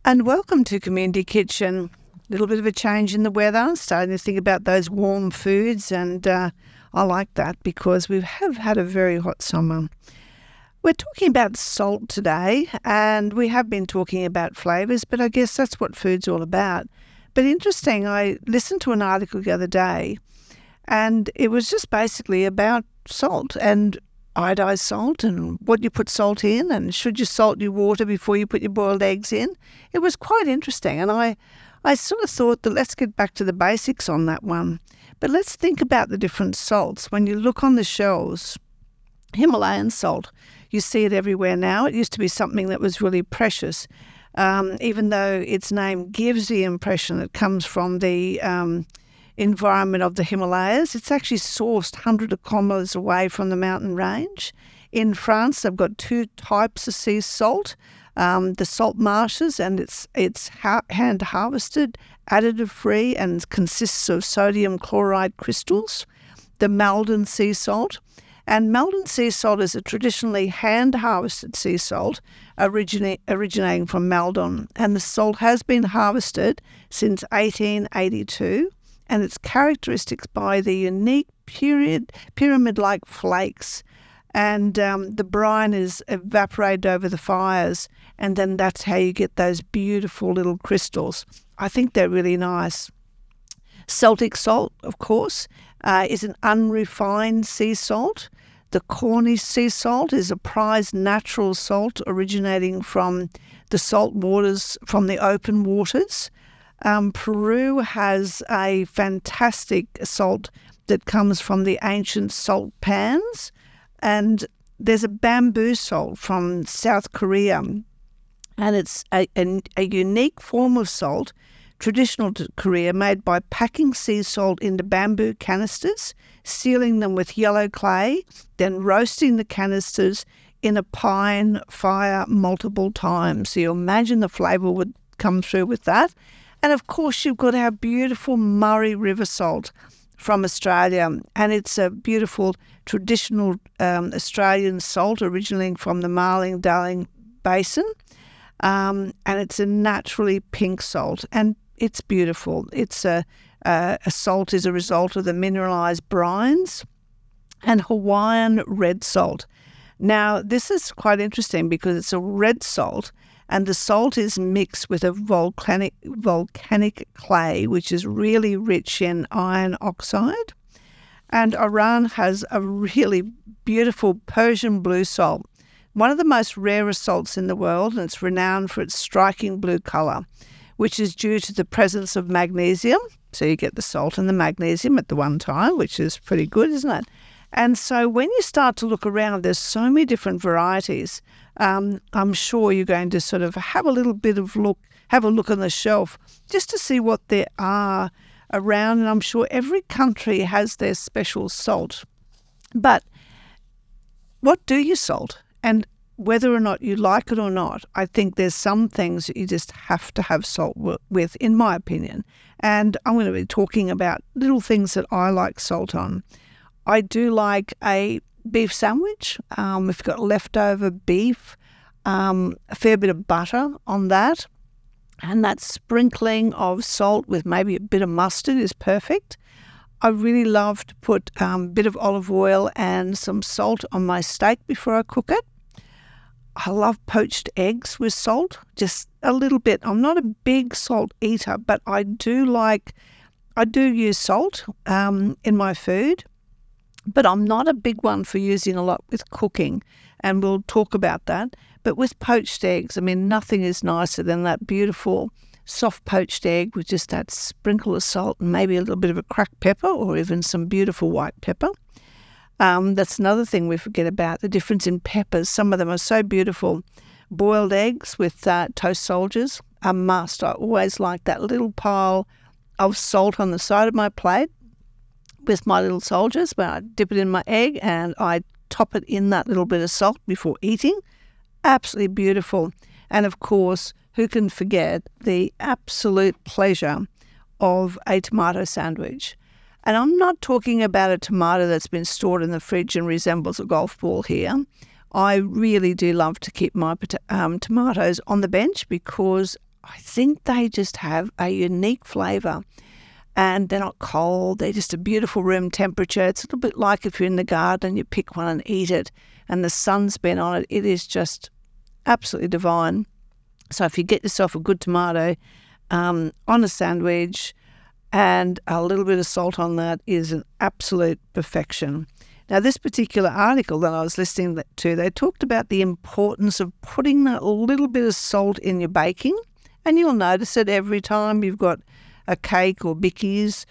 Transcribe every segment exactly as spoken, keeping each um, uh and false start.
And welcome to Community Kitchen. A little bit of a change in the weather, starting to think about those warm foods, and uh, I like that because we have had a very hot summer. We're talking about salt today, and we have been talking about flavours, but I guess that's what food's all about. But interesting, I listened to an article the other day, and it was just basically about salt and iodized salt and what you put salt in, and should you salt your water before you put your boiled eggs in. It was quite interesting, and I, I sort of thought that let's get back to the basics on that one. But let's think about the different salts. When you look on the shelves, Himalayan salt, you see it everywhere now. It used to be something that was really precious, um, even though its name gives the impression it comes from the um, environment of the Himalayas. It's actually sourced hundreds of kilometres away from the mountain range. In France, they've got two types of sea salt, um, the salt marshes, and it's it's ha- hand harvested, additive free, and consists of sodium chloride crystals, the Maldon sea salt. And Maldon sea salt is a traditionally hand harvested sea salt origina- originating from Maldon, and the salt has been harvested since eighteen eighty-two. And its characteristics by the unique period, pyramid-like flakes. And um, the brine is evaporated over the fires, and then that's how you get those beautiful little crystals. I think they're really nice. Celtic salt, of course, uh, is an unrefined sea salt. The Cornish sea salt is a prized natural salt originating from the salt waters, from the open waters. Um, Peru has a fantastic salt that comes from the ancient salt pans, and there's a bamboo salt from South Korea, and it's a, a, a unique form of salt, traditional to Korea, made by packing sea salt into bamboo canisters, sealing them with yellow clay, then roasting the canisters in a pine fire multiple times. So you imagine the flavour would come through with that. And of course, you've got our beautiful Murray River salt from Australia, and it's a beautiful traditional um, Australian salt originating from the Marling-Darling Basin, um, and it's a naturally pink salt, and it's beautiful. It's a, a, a salt is a result of the mineralised brines, and Hawaiian red salt. Now, this is quite interesting because it's a red salt, and the salt is mixed with a volcanic volcanic clay, which is really rich in iron oxide. And Iran has a really beautiful Persian blue salt, one of the most rarest salts in the world, and it's renowned for its striking blue colour, which is due to the presence of magnesium. So you get the salt and the magnesium at the one time, which is pretty good, isn't it? And so when you start to look around, there's so many different varieties. Um, I'm sure you're going to sort of have a little bit of look, have a look on the shelf just to see what there are around. And I'm sure every country has their special salt. But what do you salt? And whether or not you like it or not, I think there's some things that you just have to have salt w- with, in my opinion. And I'm going to be talking about little things that I like salt on. I do like a beef sandwich. Um, if you've got leftover beef, um, a fair bit of butter on that, and that sprinkling of salt with maybe a bit of mustard is perfect. I really love to put a um, bit of olive oil and some salt on my steak before I cook it. I love poached eggs with salt, just a little bit. I'm not a big salt eater, but I do like, I do use salt um, in my food. But I'm not a big one for using a lot with cooking, and we'll talk about that. But with poached eggs, I mean, nothing is nicer than that beautiful soft poached egg with just that sprinkle of salt and maybe a little bit of a cracked pepper or even some beautiful white pepper. Um, that's another thing we forget about, the difference in peppers. Some of them are so beautiful. Boiled eggs with uh, toast soldiers, a must. I always like that little pile of salt on the side of my plate with my little soldiers, where I dip it in my egg and I top it in that little bit of salt before eating. Absolutely beautiful. And of course, who can forget the absolute pleasure of a tomato sandwich? And I'm not talking about a tomato that's been stored in the fridge and resembles a golf ball here. I really do love to keep my um, tomatoes on the bench because I think they just have a unique flavour. And they're not cold, they're just a beautiful room temperature. It's a little bit like if you're in the garden, you pick one and eat it, and the sun's been on it. It is just absolutely divine. So if you get yourself a good tomato um, on a sandwich and a little bit of salt on that is an absolute perfection. Now, this particular article that I was listening to, they talked about the importance of putting a little bit of salt in your baking, and you'll notice it every time you've got a cake or bickies.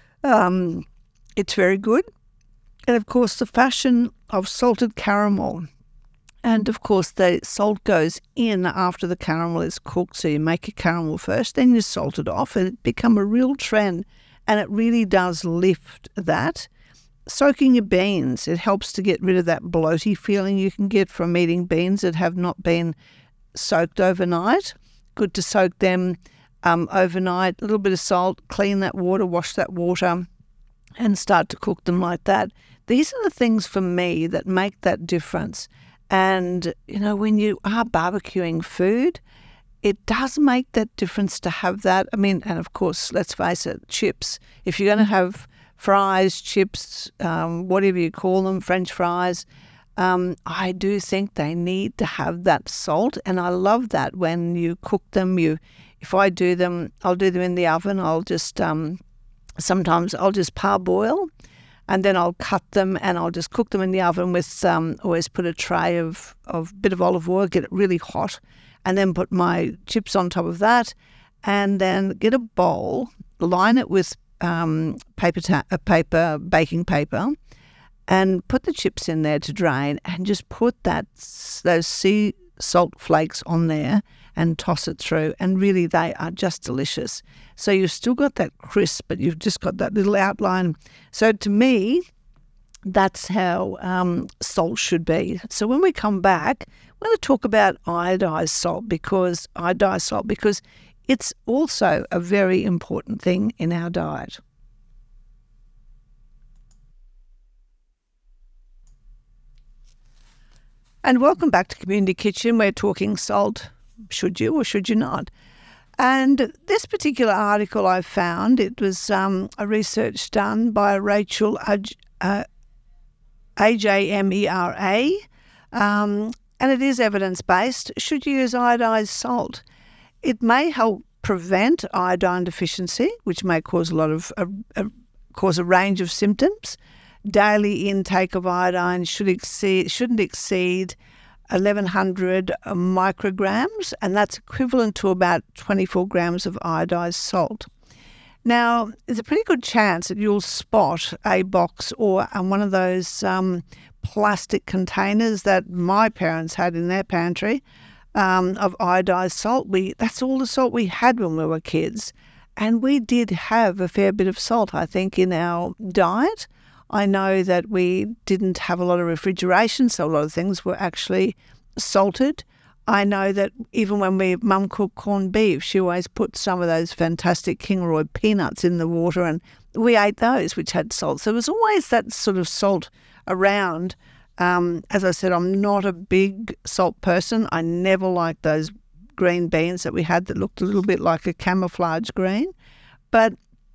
Um, it's very good. And of course, the fashion of salted caramel. And of course, the salt goes in after the caramel is cooked. So you make your caramel first, then you salt it off, and it become a real trend. And it really does lift that. Soaking your beans, it helps to get rid of that bloaty feeling you can get from eating beans that have not been soaked overnight. Good to soak them Um, overnight, a little bit of salt, clean that water, wash that water, and start to cook them like that. These are the things for me that make that difference. And, you know, when you are barbecuing food, it does make that difference to have that. I mean, and of course, let's face it, chips. If you're going to have fries, chips, um, whatever you call them, French fries, um, I do think they need to have that salt. And I love that when you cook them, you If I do them, I'll do them in the oven. I'll just, um, sometimes I'll just parboil, and then I'll cut them and I'll just cook them in the oven with, um, always put a tray of, of bit of olive oil, get it really hot, and then put my chips on top of that, and then get a bowl, line it with um, paper, ta- uh, paper, baking paper, and put the chips in there to drain, and just put that those sea salt flakes on there and toss it through, and really they are just delicious. So you've still got that crisp, but you've just got that little outline. So to me, that's how um, salt should be. So when we come back, we're going to talk about iodized salt because iodized salt because it's also a very important thing in our diet. And welcome back to Community Kitchen. We're talking salt. Should you or should you not? And this particular article I found, it was um, a research done by Rachel uh, A J M E R A, um, and it is evidence-based. Should you use iodized salt? It may help prevent iodine deficiency, which may cause a lot of uh, uh, cause a range of symptoms. Daily intake of iodine should exceed shouldn't exceed eleven hundred micrograms, and that's equivalent to about twenty-four grams of iodized salt. Now, there's a pretty good chance that you'll spot a box or um, one of those um, plastic containers that my parents had in their pantry um, of iodized salt. We that's all the salt we had when we were kids, and we did have a fair bit of salt, I think, in our diet. I know that we didn't have a lot of refrigeration, so a lot of things were actually salted. I know that even when we mum cooked corned beef, she always put some of those fantastic Kingaroy peanuts in the water, and we ate those, which had salt. So there was always that sort of salt around. Um, as I said, I'm not a big salt person. I never liked those green beans that we had that looked a little bit like a camouflage green. But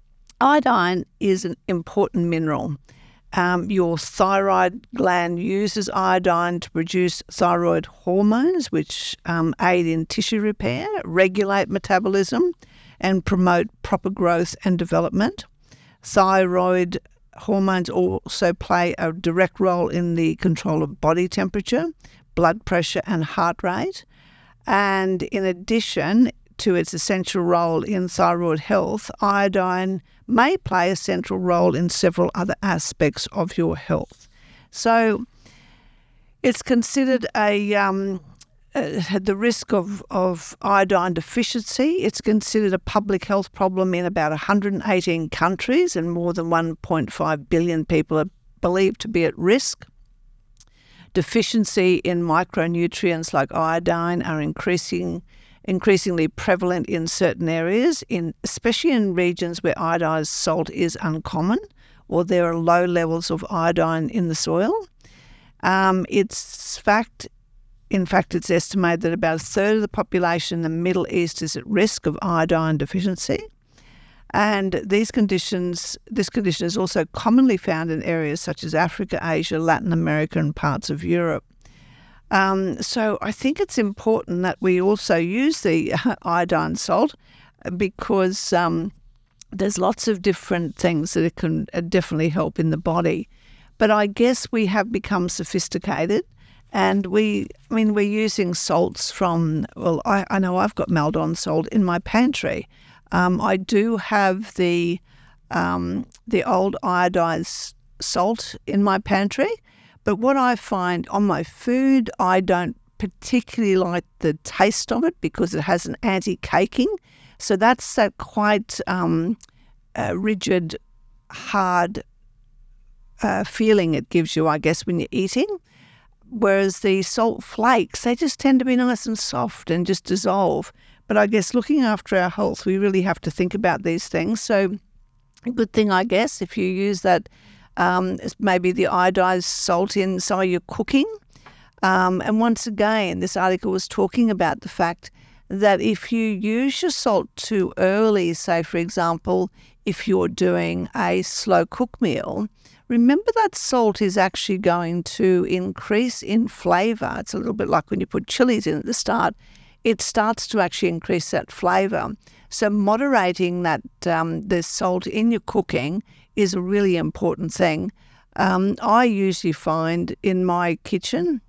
iodine is an important mineral. Um, your thyroid gland uses iodine to produce thyroid hormones, which um, aid in tissue repair, regulate metabolism, and promote proper growth and development. Thyroid hormones also play a direct role in the control of body temperature, blood pressure, and heart rate. And in addition to its essential role in thyroid health, iodine may play a central role in several other aspects of your health. So it's considered a um, uh, the risk of, of iodine deficiency. It's considered a public health problem in about one hundred eighteen countries, and more than one point five billion people are believed to be at risk. Deficiency in micronutrients like iodine are increasing increasingly prevalent in certain areas, in especially in regions where iodized salt is uncommon or there are low levels of iodine in the soil. Um, it's fact in fact, it's estimated that about a third of the population in the Middle East is at risk of iodine deficiency. And these conditions, this condition is also commonly found in areas such as Africa, Asia, Latin America, and parts of Europe. Um, so I think it's important that we also use the iodine salt because um, there's lots of different things that it can definitely help in the body. But I guess we have become sophisticated, and we, I mean, we're using salts from, well, I, I know I've got Maldon salt in my pantry. Um, I do have the um, the old iodized salt in my pantry, but what I find on my food, I don't particularly like the taste of it because it has an anti-caking. So that's that quite um, uh, rigid, hard uh, feeling it gives you, I guess, when you're eating. Whereas the salt flakes, they just tend to be nice and soft and just dissolve. But I guess looking after our health, we really have to think about these things. So a good thing, I guess, if you use that, um, maybe the iodized salt in some of your cooking. Um, and once again, this article was talking about the fact that if you use your salt too early, say, for example, if you're doing a slow cook meal, remember that salt is actually going to increase in flavour. It's a little bit like when you put chilies in at the start. It starts to actually increase that flavour. So moderating that um, the salt in your cooking is a really important thing. Um, I usually find in my kitchen,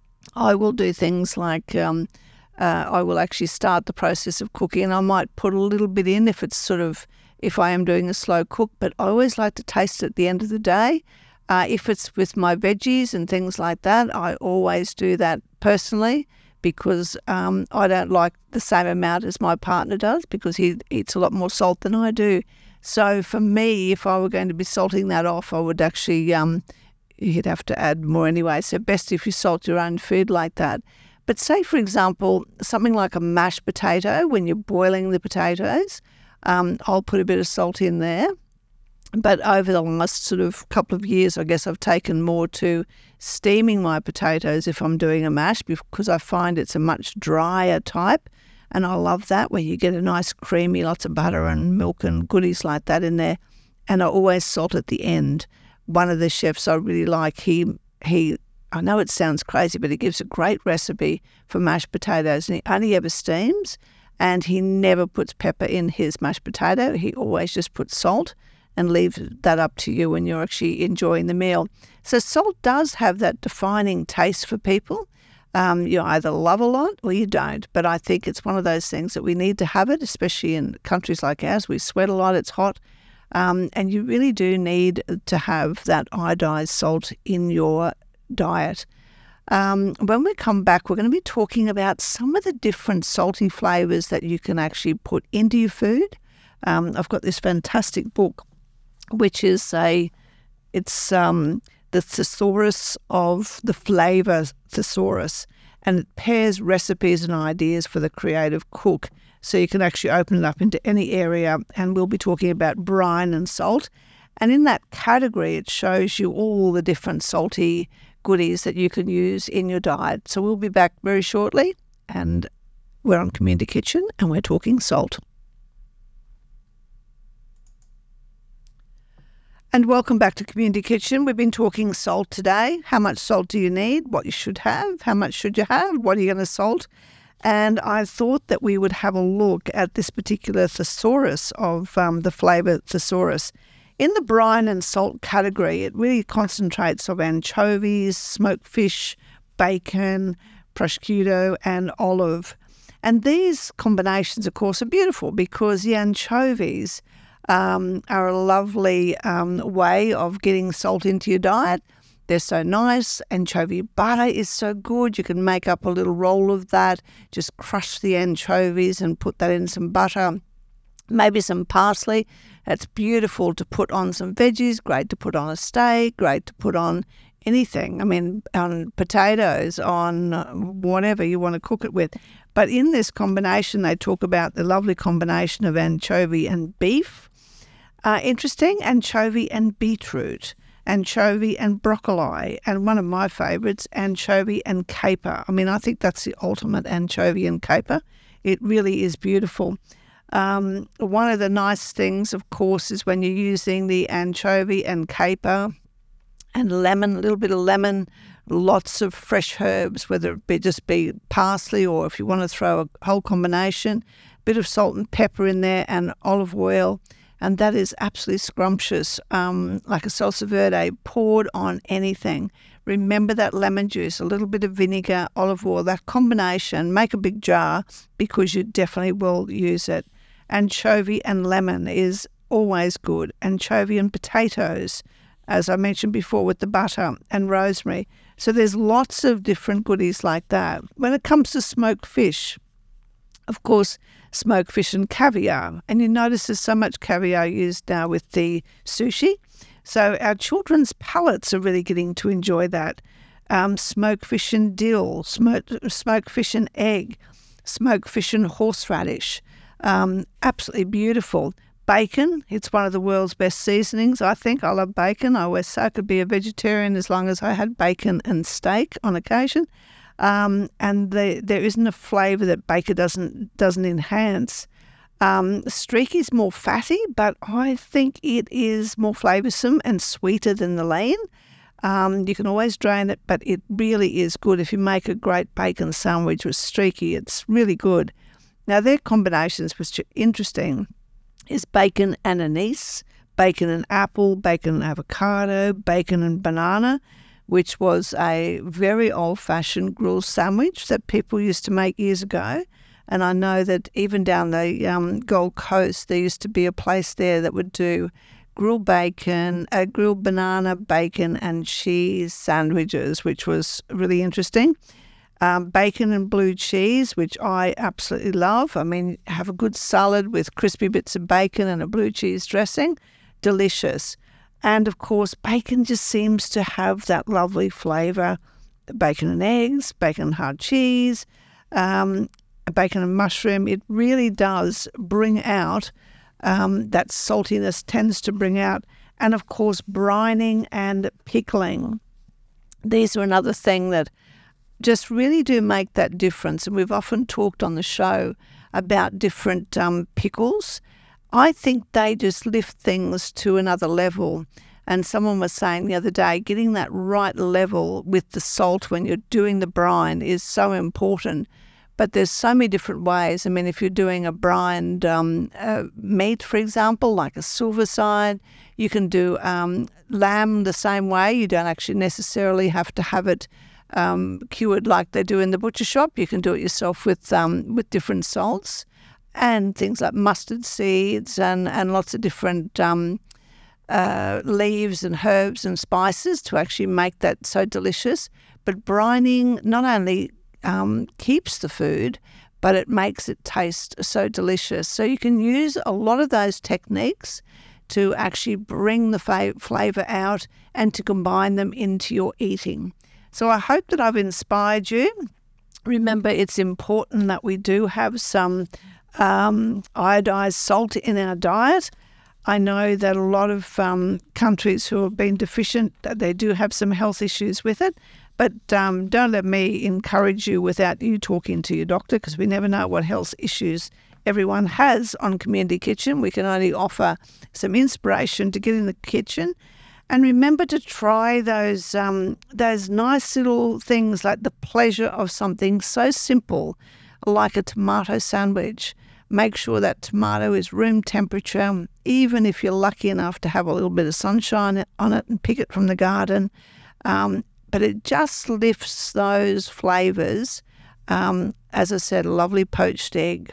I will do things like um, uh, I will actually start the process of cooking, and I might put a little bit in if it's sort of, if I am doing a slow cook, but I always like to taste it at the end of the day. Uh, if it's with my veggies and things like that, I always do that personally, because um, I don't like the same amount as my partner does because he eats a lot more salt than I do. So for me, if I were going to be salting that off, I would actually, um, you'd have to add more anyway. So best if you salt your own food like that. But say, for example, something like a mashed potato, when you're boiling the potatoes, um, I'll put a bit of salt in there. But over the last sort of couple of years, I guess I've taken more to steaming my potatoes if I'm doing a mash, because I find it's a much drier type. And I love that, where you get a nice creamy, lots of butter and milk and goodies like that in there. And I always salt at the end. One of the chefs I really like, he, he I know it sounds crazy, but he gives a great recipe for mashed potatoes. And he only ever steams, and he never puts pepper in his mashed potato. He always just puts salt and leave that up to you when you're actually enjoying the meal. So salt does have that defining taste for people. Um, you either love a lot or you don't. But I think it's one of those things that we need to have it, especially in countries like ours. We sweat a lot, it's hot. Um, and you really do need to have that iodized salt in your diet. Um, when we come back, we're going to be talking about some of the different salty flavours that you can actually put into your food. Um, I've got this fantastic book, which is a, it's um, the thesaurus of the flavour thesaurus, and it pairs recipes and ideas for the creative cook. So you can actually open it up into any area, and we'll be talking about brine and salt. And in that category, it shows you all the different salty goodies that you can use in your diet. So we'll be back very shortly, and we're on Community Kitchen, and we're talking salt. And welcome back to Community Kitchen. We've been talking salt today. How much salt do you need? What you should have? How much should you have? What are you going to salt? And I thought that we would have a look at this particular thesaurus of um, the flavour thesaurus. In the brine and salt category, it really concentrates on anchovies, smoked fish, bacon, prosciutto, and olive. And these combinations, of course, are beautiful because the anchovies Um, are a lovely um, way of getting salt into your diet. They're so nice. Anchovy butter is so good. You can make up a little roll of that. Just crush the anchovies and put that in some butter. Maybe some parsley. That's beautiful to put on some veggies. Great to put on a steak. Great to put on anything. I mean, on potatoes, on whatever you want to cook it with. But in this combination, they talk about the lovely combination of anchovy and beef. Uh, interesting, anchovy and beetroot. anchovy and broccoli, and one of my favourites, anchovy and caper. I mean, I think that's the ultimate anchovy and caper. It really is beautiful. Um, one of the nice things, of course, is when you're using the anchovy and caper and lemon, a little bit of lemon, lots of fresh herbs, whether it be just be parsley or if you want to throw a whole combination, a bit of salt and pepper in there and olive oil. And that is absolutely scrumptious, um, like a salsa verde poured on anything. Remember that lemon juice, a little bit of vinegar, olive oil, that combination. Make a big jar because you definitely will use it. Anchovy and lemon is always good. Anchovy and potatoes, as I mentioned before, with the butter and rosemary. So there's lots of different goodies like that. When it comes to smoked fish, of course, smoked fish and caviar. And you notice there's so much caviar used now with the sushi. So our children's palates are really getting to enjoy that. Um, smoked fish and dill, smoked, smoked fish and egg, smoked fish and horseradish. Um, absolutely beautiful. Bacon, it's one of the world's best seasonings, I think. I love bacon. I always say I could be a vegetarian as long as I had bacon and steak on occasion. Um, and the, there isn't a flavour that bacon doesn't doesn't enhance. Um, streaky is more fatty, but I think it is more flavoursome and sweeter than the lean. Um, you can always drain it, but it really is good. If you make a great bacon sandwich with streaky, it's really good. Now, their combinations, which are interesting, is bacon and anise, bacon and apple, bacon and avocado, bacon and banana, which was a very old-fashioned grilled sandwich that people used to make years ago. And I know that even down the um, Gold Coast, there used to be a place there that would do grilled bacon, uh, grilled banana, bacon and cheese sandwiches, which was really interesting. Um, bacon and blue cheese, which I absolutely love. I mean, have a good salad with crispy bits of bacon and a blue cheese dressing. Delicious. And, of course, bacon just seems to have that lovely flavour. Bacon and eggs, bacon and hard cheese, um, bacon and mushroom. It really does bring out um, that saltiness, tends to bring out. And, of course, brining and pickling. These are another thing that just really do make that difference. And we've often talked on the show about different um, pickles. I think they just lift things to another level. And someone was saying the other day, getting that right level with the salt when you're doing the brine is so important. But there's so many different ways. I mean, if you're doing a brined um, uh, meat, for example, like a silverside, you can do um, lamb the same way. You don't actually necessarily have to have it um, cured like they do in the butcher shop. You can do it yourself with um, with different salts and things like mustard seeds and, and lots of different um, uh, leaves and herbs and spices to actually make that so delicious. But brining not only um, keeps the food, but it makes it taste so delicious. So you can use a lot of those techniques to actually bring the fa- flavour out and to combine them into your eating. So I hope that I've inspired you. Remember, it's important that we do have some um, iodized salt in our diet. I know that a lot of um, countries who have been deficient, that they do have some health issues with it. But um, don't let me encourage you without you talking to your doctor, because we never know what health issues everyone has on Community Kitchen. We can only offer some inspiration to get in the kitchen. And remember to try those um, those nice little things, like the pleasure of something so simple like a tomato sandwich. Make sure that tomato is room temperature, even if you're lucky enough to have a little bit of sunshine on it and pick it from the garden. Um, but it just lifts those flavours. Um, as I said, a lovely poached egg,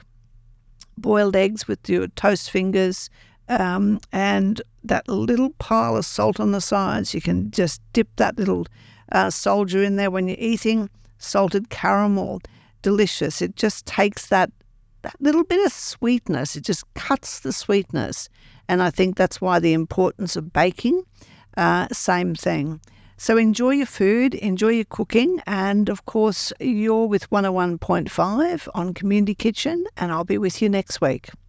boiled eggs with your toast fingers, um, and that little pile of salt on the sides. You can just dip that little uh, soldier in there when you're eating. Salted caramel, delicious. It just takes that, that little bit of sweetness. It just cuts the sweetness. And I think that's why the importance of baking, uh, same thing. So enjoy your food, enjoy your cooking, and of course you're with one oh one point five on Community Kitchen, and I'll be with you next week.